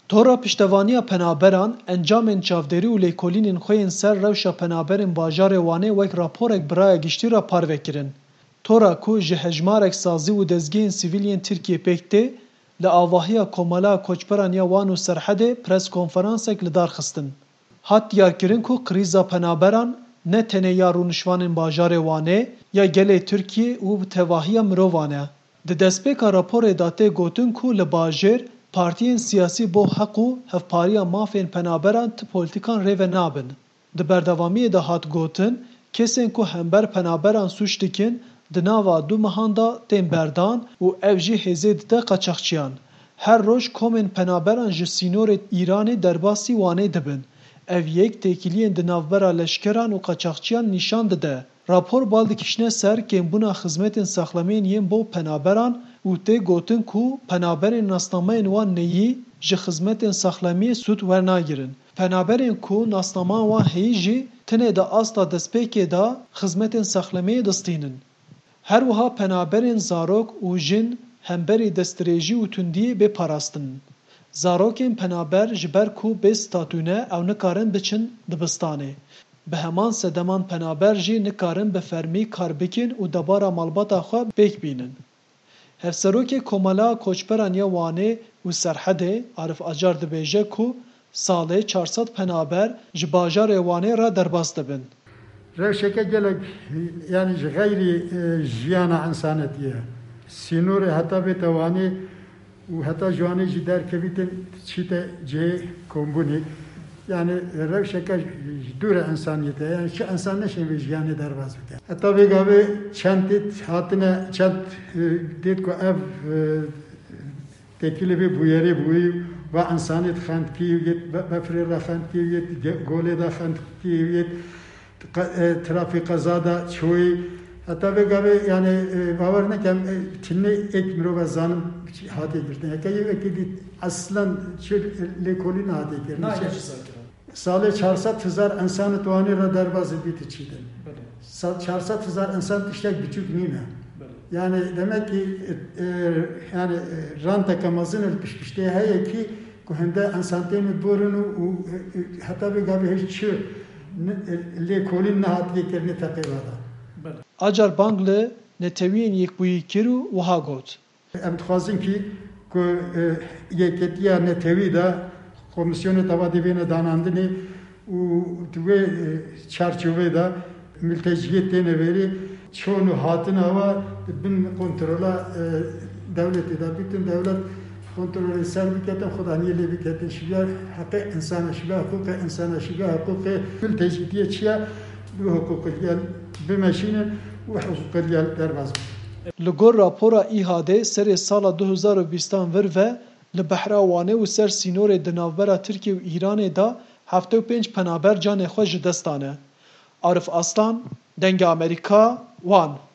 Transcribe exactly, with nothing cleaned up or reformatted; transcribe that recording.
Tora piştevaniya penaberan, encamên çavderî û lêkolînên xwe yên ser rewşa penaberên bajarê Wanê wek raporek biraya giştî re parvekirin. Tora ku ji hejmarek sazî û dezgehên sivîliyên Tirkiye pêk tê, li avahiya Komala Koçberan ya Wan û Serhedê preskonferansek li dar xistin. Hat diyarkirin ku krîza penaberan ne tenê ya rûnişvanên bajarê Wanê ya gelê Tirkiye û bi tevahiya mirovan e. Di destpêka raporê de tê gotin ku li bajêr partiyên siyasî bo heq û hevpariya mafên penaberan ti polîtîkan rêve nabin. Di berdewamiyê de hat gotin, kesên ku hember penaberan sûç dikin, di nava du mehan da tên berdan û ev jî hêzê dide qaçaxçiyan. Her roj komên penaberan ji sînorê Îranê derbasî Wanê dibin. Ev yek têkiliyên di navbera leşkeran û qaçaxçiyan nîşan dide. Rapor bal dikişne ser kêmbûna xizmetên saxlemeyên yên bo penaberan û tê gotin ku penaberên nasnameyên wan neyî ji xizmetên saxlemiyê sûd wernagirin. Penaberên ku nasnaman wan heyî jî tinê de asta destpêkê de xizmetên saxlemiyê distînin. Her wiha penaberên zarok û jin hemberî destdirêjî û tundiyê bêparastin. Zarokên penaber ji ber ku bê statûne ew nikarin biçin dibistanê. Bi heman sedeman penaber jî nikarin bi fermî kar bikin û debara malbata xwe pêk bînin. Hevserokê Komala Koçberan ya Wanê û Serhedê Arif Acar dibêje ku salê çar sed penaber ji bajarê Wanê re derbas dibin. Rewşeke gelek yani ji gayrî jiyana insanetiye. Sînorê heta bête Wanê û heta ji Wanê jî derkevîtin çîte cihê kombûnê. Yani rewşeke ji dûre insaniyete yani çi insan neşên vê jiyanê derbas bike. Heta vê gavê çend têt hatine çend têt ku ev têkilê vê bûyerê bûyî ve insanê xendikî yê befrê re xendikî yê golê de xendikî yê trafîk qeza da çoyî. Heta vê gavê yani bawer nekem tinê ek mirov zanim hatê girtin. Hekeyê wekî dît aslan çi lêkolîn hatê kirin. Salê çar sed hezar insan Wanê re derbas bî çîtin. çar sed hezar insan tiştek biçûk nîne. Yani demek ki yani ranteka mezin el piştê heye ki ku hinde insan tên borin û heta vê gavê hiç çi lêkolîn nehatiye kirine teqîvada. Acar bang li netewiyên yekbûyî kir û wiha got. Em dixwazin ki ku yeketiya netewî de komisyonê teva divêne danandinê û di wê çerçevê de milteciyê têne verî çûn û hatina we bin kontrola devletê de bîtin devlet kontrolê ser biketin xudaniyê lê biketin şiver heqê insana şiver hukûqê insana şiver hukûqê milteciyê çi ye bi hukûqê gel bimeşînin û hukûqê gel derbas Li gor rapora İHADê serê sala du hezar û bîstan vir ve li behra Wanê û ser sînorê di navbera Tirkiye û Îranê de heft û pênc penaber canê xwe ji dest dane. Arif Aslan, Dengê Amerîka, Wan.